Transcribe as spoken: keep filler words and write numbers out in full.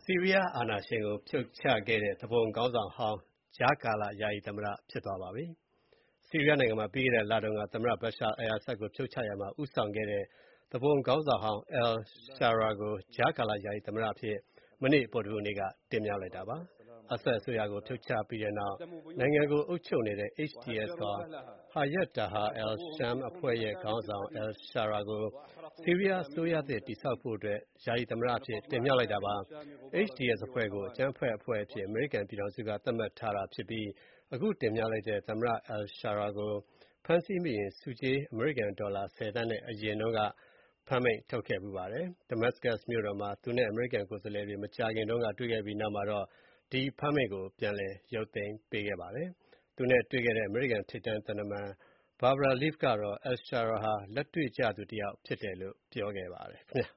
ဆီးရီးယားအာဏာရှင်ကိုဖြုတ်ချခဲ့တဲ့သူပုန်ခေါင်းဆောင်ဟောင်း ကြားကာလယာယီသမ္မတဖြစ်သွားပါပြီ။ ဆီးရီးယားနိုင်ငံမှာ ပြီးခဲ့တဲ့လတုန်းက သမ္မတ Bashar al-Assad ကိုဖြုတ်ချရာမှာ ဦးဆောင်ခဲ့တဲ့ သူပုန်ခေါင်းဆောင်ဟောင်း al-Sharaa ကို ကြားကာလယာယီသမ္မတအဖြစ် မနေ့ ဗုဒ္ဓဟူးနေ့က တင်မြှောက်လိုက်တာပါ။ Assad အစိုးရကို ဖြုတ်ချပြီးတဲ့နောက် နိုင်ငံကိုအုပ်ချုပ်နေတဲ့ ኤች टीအက်စ် ခေါ် Hayat Tahrir al-Sham အဖွဲ့ရဲ့ခေါင်းဆောင် al-Sharaa ကို ဆီးရီးယားအစိုးရသစ်တည်ဆောက်ဖို့အတွက် ယာယီသမ္မတအဖြစ် တင်မြှောက်လိုက်တာပါ။ ኤች टीအက်စ် အဖွဲ့ကို အကြမ်းဖက်အဖွဲ့အဖြစ် အမေရိကန်ပြည်ထောင်စုက သတ်မှတ်ထားတာဖြစ်ပြီး အခုတင်မြှောက်လိုက်တဲ့ သမ္မတ al-Sharaa ကို ဖမ်းဆီးမိရင် ဆုကြေး အမေရိကန်ဒေါ်လာ ဆယ်သန်းနဲ့ အရင်တုန်းက ဖမ်းမိန့်ထုတ်ခဲ့ဖူးပါတယ်။ Damascus မြို့တော်မှာ သူနဲ့ အမေရိကန်ကိုယ်စားလှယ်တွေ မကြာခင်တုန်းက တွေ့ခဲ့ပြီးနောက်မှာတော့ ဒီဖမ်းမိန့်ကို ပြန်လည်ရုပ်သိမ်းပေးခဲ့ပါတယ်။ သူနဲ့တွေ့ခဲ့တဲ့ အမေရိကန်ထိပ်တန်းသံတမန် Barbara Leaf ကတော့ al-Sharaa ဟာ လက်တွေ့ကျသူတယောက်ဖြစ်တယ်လို့ ပြောခဲ့ပါတယ်ခင်ဗျာ